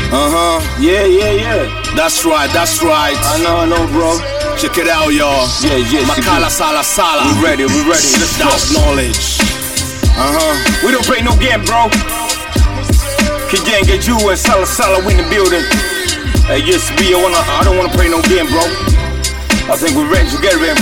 Yeah. That's right. I know, bro. Check it out, y'all. Yeah. Makala Sala. We ready. Let's go. That's knowledge. We don't play no game, bro. Kijenge Jew and Sala in the building. Hey, yes, B, I don't wanna play no game, bro. I think we're ready to get ready.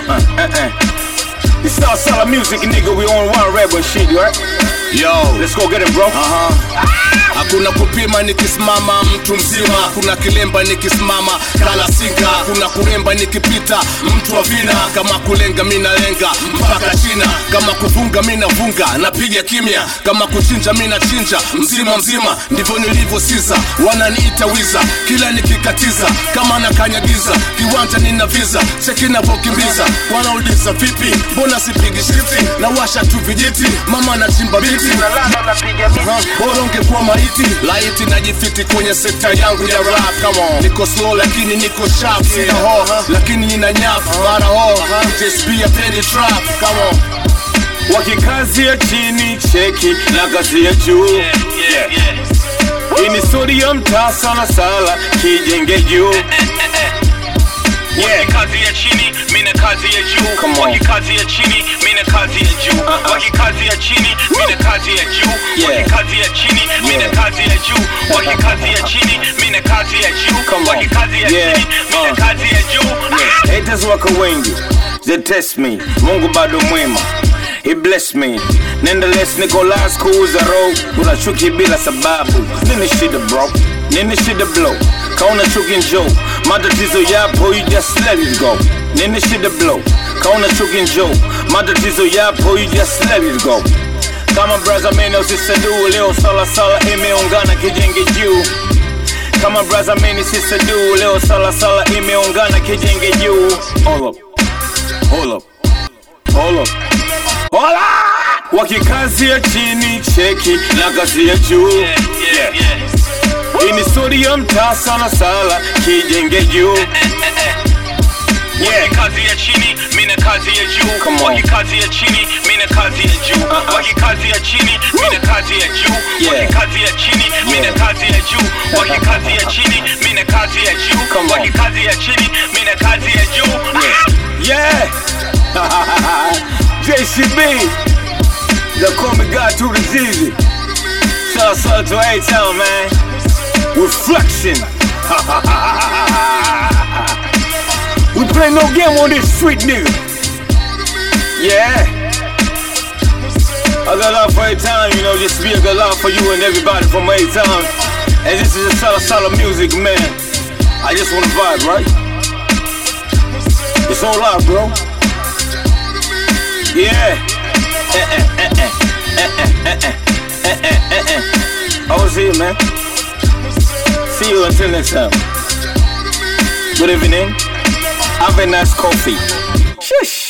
It's Sala music, nigga. We on one rebel shit, right? Yo, let's go get it, bro. Hakuna kupima nikisimama mtu mzima, kuna kilemba nikisimama kala singa, kuna kuremba nikipita mtu wa vina, kama kulenga mina lenga mpaka China, kama kufunga mina funga napiga kimya, kama kuchinja mina chinja mzima, ndivyo nilivyo sisa, wananiita wiza kila nikikatiza, kama nakanyagiza kiwanja nina visa, cheki navokimbiza, wanauliza vipi mbona sipigi shifti, na washa tu vijiti, mama na chimba biti, bora ungekuwa maiti, laiti najifiti kwenye sekta yangu ya rap. Come on, niko slow lakini niko sharp, sina ho lakini nina nyafu, mara ho just be a penny trap. Come on, wakikazi ya chini cheki na kazi ya juu. Ini story ya mtaa Sala Kijenge juu. Wakikazi ya chini, mina kazi ya juu. Wakikazi ya chini, mina kazi ya juu. Wakikazi ya chini, mina kazi ya juu. Wakikazi ya chini, mina kazi ya juu. Wakikazi ya chini, mina kazi ya juu. Wakikazi ya chini, mina kazi ya juu. Haters wako wengi, they test me. Mungu bado mwema, he bless me. Nonetheless, Nicolas kuuza road. Unachuki bila sababu. Nini shida bro? Nini shida blow? Kauna chuki njoo. Matatizo yapo, you just let it go. Nini shida blow? Kauna chuki njoo. Matatizo yapo, you just let it go. Kama braza meno sisadu, leo Sala imeungana Kijenge juu. Kama braza meni sisadu, leo Sala imeungana Kijenge juu. Hold up. Wakikazi ya chini cheki na kazi ya juu. Ini story ya mtaa Sala Kijenge juu. Wakikazi ya chini, mina kazi ya juu. Wakikazi ya chini, mina kazi ya juu. Wakikazi ya chini, mina kazi ya juu. Wakikazi ya chini, mina kazi ya juu. Wakikazi ya chini, mina kazi ya juu. Wakikazi ya chini, mina kazi ya juu. Yeah. JCB, they call me God to the Jeezy. Shout out to A-Town, man. Reflection. We play no game on this street, nigga. Yeah. I got love for A-Town, you know, just be a good love for you and everybody from A-Town. And this is a Sala music, man. I just wanna vibe, right? It's all love, bro. Yeah. I was here, man. See you until next time. Good evening. Have a nice coffee. Shush.